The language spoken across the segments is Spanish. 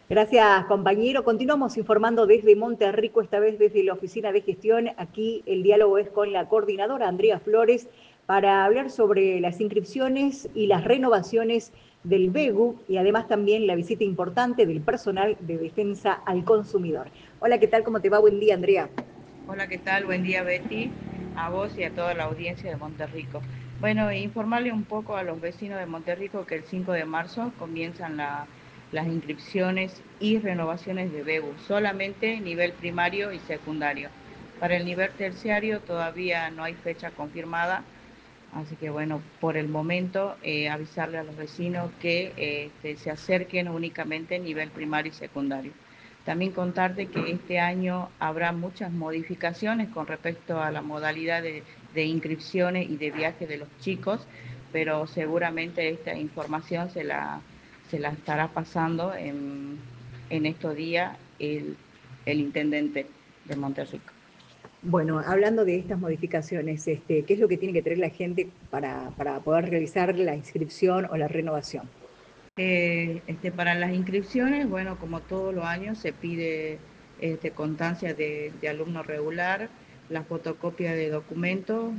Gracias, compañero. Continuamos informando desde Monterrico, esta vez desde la Oficina de Gestión. Aquí el diálogo es con la coordinadora Andrea Flores para hablar sobre las inscripciones y las renovaciones del BEGU y además también la visita importante del personal de defensa al consumidor. Hola, ¿qué tal? ¿Cómo te va? Buen día, Andrea. Hola, ¿qué tal? Buen día, Betty, a vos y a toda la audiencia de Monterrico. Bueno, informarle un poco a los vecinos de Monterrico que el 5 de marzo comienzan las inscripciones y renovaciones de BEBU, solamente nivel primario y secundario. Para el nivel terciario todavía no hay fecha confirmada, así que bueno, por el momento avisarle a los vecinos que se acerquen únicamente nivel primario y secundario. También contarte que este año habrá muchas modificaciones con respecto a la modalidad de inscripciones y de viaje de los chicos, pero seguramente esta información se la estará pasando en estos días el intendente de Monterrico. Bueno, hablando de estas modificaciones, ¿qué es lo que tiene que tener la gente para poder realizar la inscripción o la renovación? Para las inscripciones, bueno, como todos los años se pide constancia de alumno regular, la fotocopia de documentos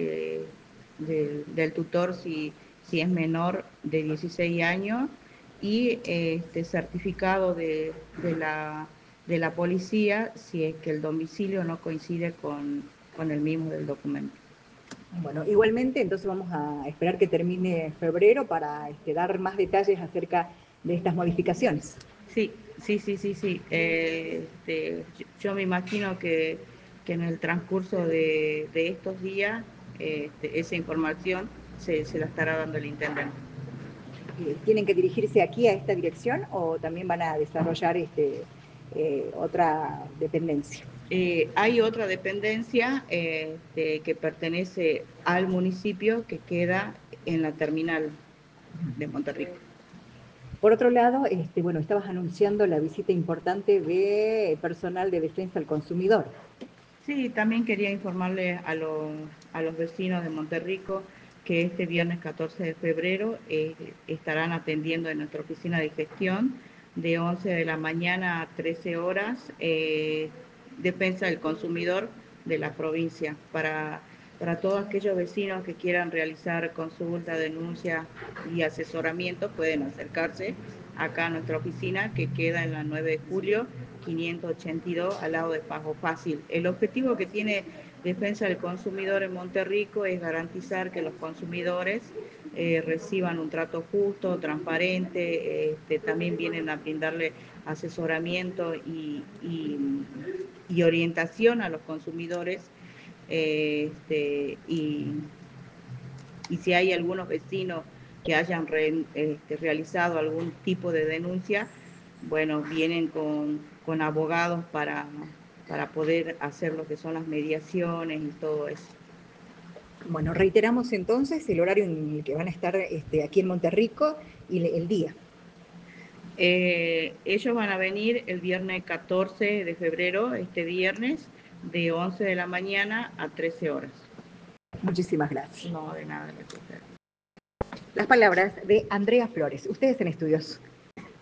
del tutor si es menor de 16 años y certificado de la policía si es que el domicilio no coincide con el mismo del documento. Bueno, igualmente, entonces vamos a esperar que termine febrero para dar más detalles acerca de estas modificaciones. Sí, sí. Yo me imagino que en el transcurso de estos días esa información se la estará dando el intendente. ¿Tienen que dirigirse aquí a esta dirección o también van a desarrollar otra dependencia? Hay otra dependencia que pertenece al municipio que queda en la terminal de Monterrico. Por otro lado, bueno, estabas anunciando la visita importante de personal de defensa al consumidor. Sí, también quería informarle a los vecinos de Monterrico que este viernes 14 de febrero estarán atendiendo en nuestra oficina de gestión de 11 de la mañana a 13 horas defensa del consumidor de la provincia para todos aquellos vecinos que quieran realizar consulta, denuncia y asesoramiento pueden acercarse acá a nuestra oficina que queda en la 9 de julio 582 al lado de Pago Fácil. El objetivo que tiene Defensa del Consumidor en Monterrico es garantizar que los consumidores reciban un trato justo, transparente, también vienen a brindarle asesoramiento y orientación a los consumidores eh, este, y, y si hay algunos vecinos que hayan realizado algún tipo de denuncia, bueno, vienen con abogados para poder hacer lo que son las mediaciones y todo eso. Bueno, reiteramos entonces el horario en el que van a estar aquí en Monterrico y el día. Ellos van a venir el viernes 14 de febrero, este viernes, de 11 de la mañana a 13 horas. Muchísimas gracias. No, de nada. Las palabras de Andrea Flores. Ustedes en estudios.